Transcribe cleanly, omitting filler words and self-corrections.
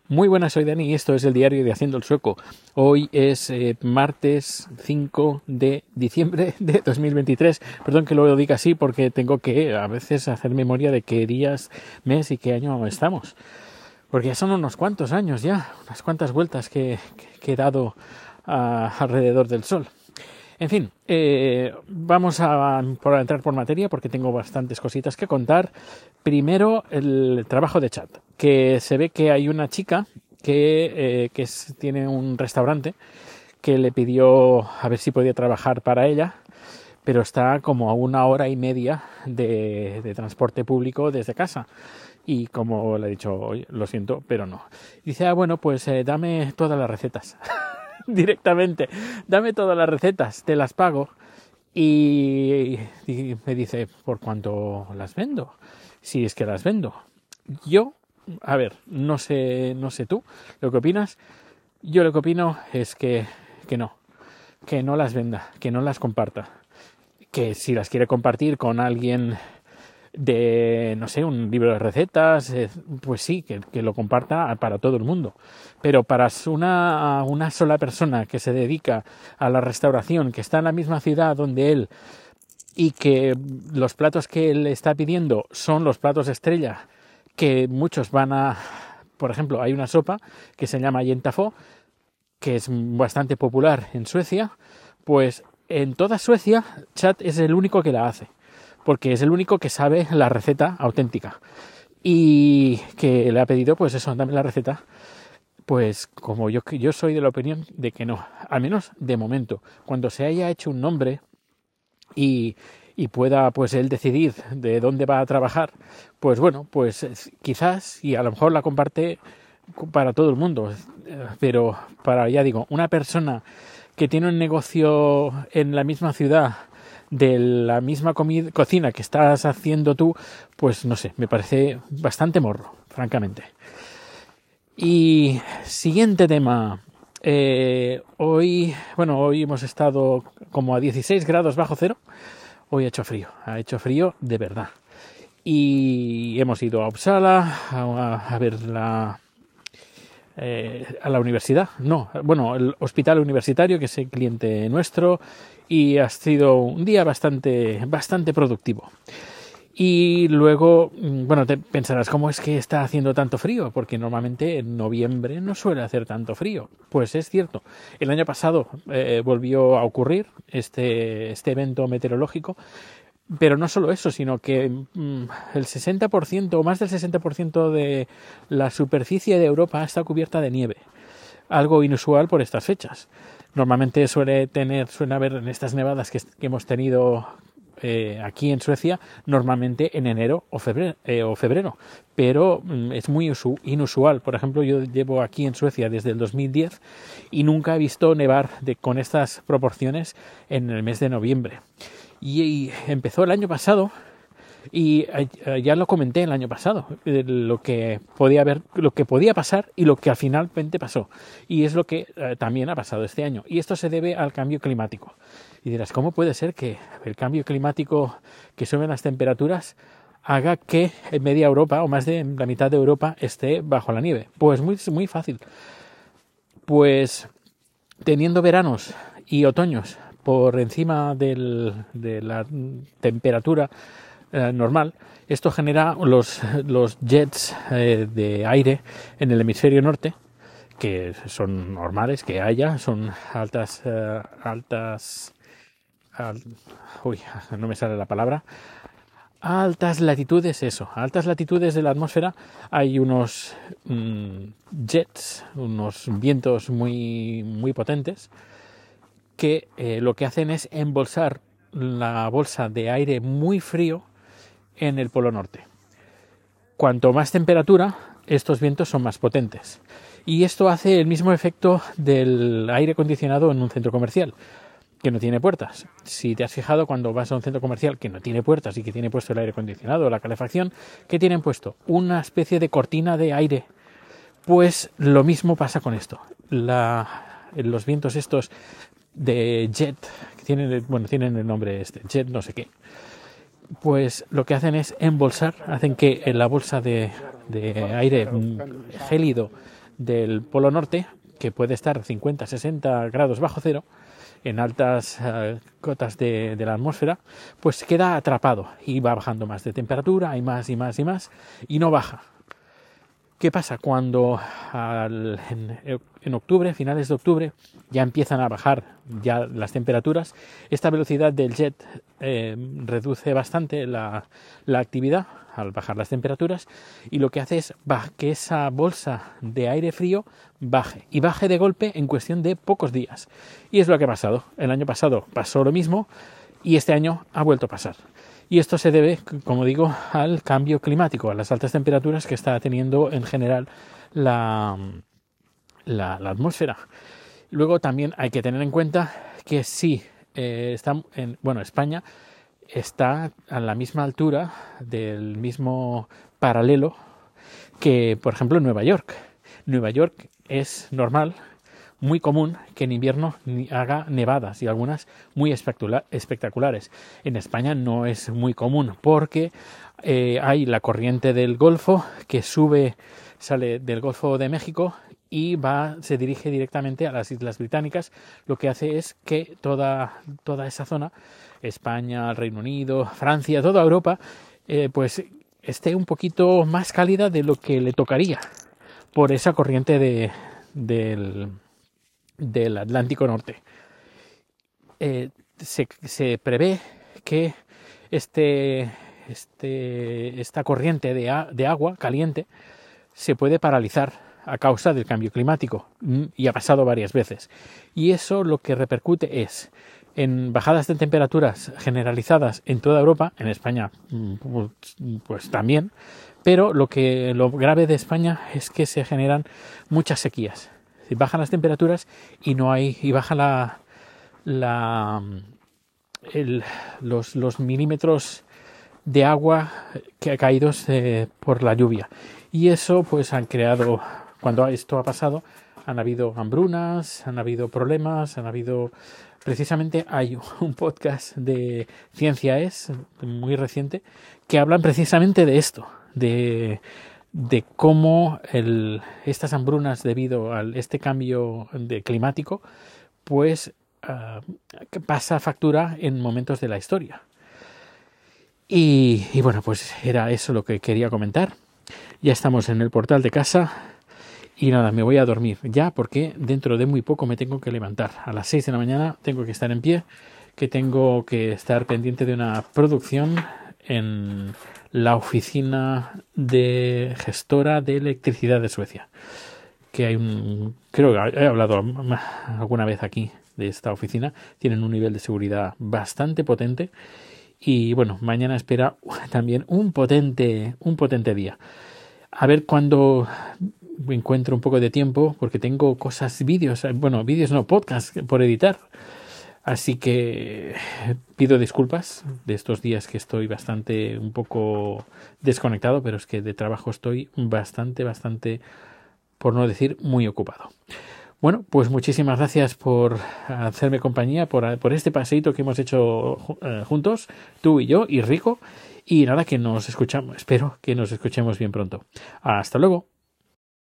Muy buenas, soy Dani y esto es el diario de Haciendo el Sueco. Hoy es martes 5 de diciembre de 2023. Perdón que lo diga así porque tengo que a veces hacer memoria de qué días, mes y qué año estamos. Porque ya son unos cuantos años ya, unas cuantas vueltas que he dado alrededor del Sol. En fin, vamos a entrar por materia porque tengo bastantes cositas que contar. Primero, el trabajo de chat, que se ve que hay una chica que tiene un restaurante que le pidió a ver si podía trabajar para ella, pero está como a 1 hora y media de transporte público desde casa. Y como le he dicho hoy, lo siento, pero no. Dice, bueno, pues dame todas las recetas. Directamente, dame todas las recetas, te las pago. Y me dice, ¿por cuánto las vendo? Si es que las vendo. Yo, a ver, no sé tú lo que opinas. Yo lo que opino es que no las venda, que no las comparta. Que si las quiere compartir con alguien de, no sé, un libro de recetas, pues sí, que lo comparta para todo el mundo. Pero para una sola persona que se dedica a la restauración, que está en la misma ciudad donde él, y que los platos que él está pidiendo son los platos estrella, que muchos por ejemplo, hay una sopa que se llama Yentafo, que es bastante popular en Suecia, pues en toda Suecia Chat es el único que la hace, porque es el único que sabe la receta auténtica y que le ha pedido, pues eso, dame la receta. Pues como yo soy de la opinión de que no, al menos de momento, cuando se haya hecho un nombre y pueda pues él decidir de dónde va a trabajar, pues bueno, pues quizás y a lo mejor la comparte para todo el mundo, pero para, ya digo, una persona que tiene un negocio en la misma ciudad, de la misma cocina que estás haciendo tú, pues no sé, me parece bastante morro, francamente. Y siguiente tema. Hoy hemos estado como a 16 grados bajo cero. Hoy ha hecho frío de verdad. Y hemos ido a Uppsala a ver a la universidad, el hospital universitario, que es el cliente nuestro, y ha sido un día bastante productivo. Y luego, te pensarás, ¿cómo es que está haciendo tanto frío? Porque normalmente en noviembre no suele hacer tanto frío. Pues es cierto, el año pasado volvió a ocurrir este evento meteorológico, pero no solo eso, sino que el 60% o más del 60% de la superficie de Europa está cubierta de nieve. Algo inusual por estas fechas. Normalmente suele haber en estas nevadas que hemos tenido aquí en Suecia, normalmente en enero o febrero, pero es muy inusual. Por ejemplo, yo llevo aquí en Suecia desde el 2010 y nunca he visto nevar con estas proporciones en el mes de noviembre. Y empezó el año pasado, y ya lo comenté el año pasado, lo que podía pasar y lo que finalmente pasó. Y es lo que también ha pasado este año. Y esto se debe al cambio climático. Y dirás, ¿cómo puede ser que el cambio climático, que suben las temperaturas, haga que en media Europa o más de la mitad de Europa esté bajo la nieve? Pues muy, muy fácil. Pues teniendo veranos y otoños por encima de la temperatura normal, esto genera los jets de aire en el hemisferio norte, que son normales, que haya, son no me sale la palabra, altas latitudes, a altas latitudes de la atmósfera hay unos jets, unos vientos muy, muy potentes, que lo que hacen es embolsar la bolsa de aire muy frío en el polo norte. Cuanto más temperatura, estos vientos son más potentes. Y esto hace el mismo efecto del aire acondicionado en un centro comercial, que no tiene puertas. Si te has fijado, cuando vas a un centro comercial que no tiene puertas y que tiene puesto el aire acondicionado o la calefacción, ¿qué tienen puesto? Una especie de cortina de aire. Pues lo mismo pasa con esto. Los vientos estos de jet, que tienen el nombre jet no sé qué, pues lo que hacen es embolsar, hacen que la bolsa de aire gélido del Polo Norte, que puede estar 50-60 grados bajo cero, en altas cotas de la atmósfera, pues queda atrapado y va bajando más de temperatura, hay más y más y más, y no baja. ¿Qué pasa? Cuando en octubre, finales de octubre, ya empiezan a bajar ya las temperaturas, esta velocidad del jet reduce bastante la actividad al bajar las temperaturas, y lo que hace es que esa bolsa de aire frío baje, y baje de golpe en cuestión de pocos días. Y es lo que ha pasado. El año pasado pasó lo mismo y este año ha vuelto a pasar. Y esto se debe, como digo, al cambio climático, a las altas temperaturas que está teniendo en general la atmósfera. Luego también hay que tener en cuenta que sí, España está a la misma altura, del mismo paralelo que, por ejemplo, Nueva York. Nueva York es normal, muy común, que en invierno haga nevadas, y algunas muy espectaculares. En España no es muy común porque hay la corriente del Golfo que sale del Golfo de México y se dirige directamente a las Islas Británicas. Lo que hace es que toda esa zona, España, Reino Unido, Francia, toda Europa, pues esté un poquito más cálida de lo que le tocaría por esa corriente del Atlántico Norte. Se prevé que esta corriente de agua caliente se puede paralizar a causa del cambio climático, y ha pasado varias veces. Y eso lo que repercute es en bajadas de temperaturas generalizadas en toda Europa, en España pues también, pero lo grave de España es que se generan muchas sequías. Bajan las temperaturas y baja los milímetros de agua que ha caído por la lluvia, y eso pues han creado, cuando esto ha pasado, han habido hambrunas, han habido problemas, precisamente hay un podcast de Ciencia Es muy reciente que hablan precisamente de esto, de cómo estas hambrunas, debido a este cambio climático, pues pasa factura en momentos de la historia. Y bueno, pues era eso lo que quería comentar. Ya estamos en el portal de casa y nada, me voy a dormir ya, porque dentro de muy poco me tengo que levantar. A las 6 de la mañana tengo que estar en pie, que tengo que estar pendiente de una producción en la oficina de gestora de electricidad de Suecia, que creo que he hablado alguna vez aquí de esta oficina. Tienen un nivel de seguridad bastante potente, y bueno, mañana espera también un potente día. A ver cuándo encuentro un poco de tiempo, porque tengo vídeos no, podcast por editar. Así que pido disculpas de estos días que estoy un poco desconectado, pero es que de trabajo estoy bastante, por no decir muy ocupado. Bueno, pues muchísimas gracias por hacerme compañía, por este paseíto que hemos hecho juntos, tú y yo y Rico. Y nada, que nos escuchamos. Espero que nos escuchemos bien pronto. Hasta luego.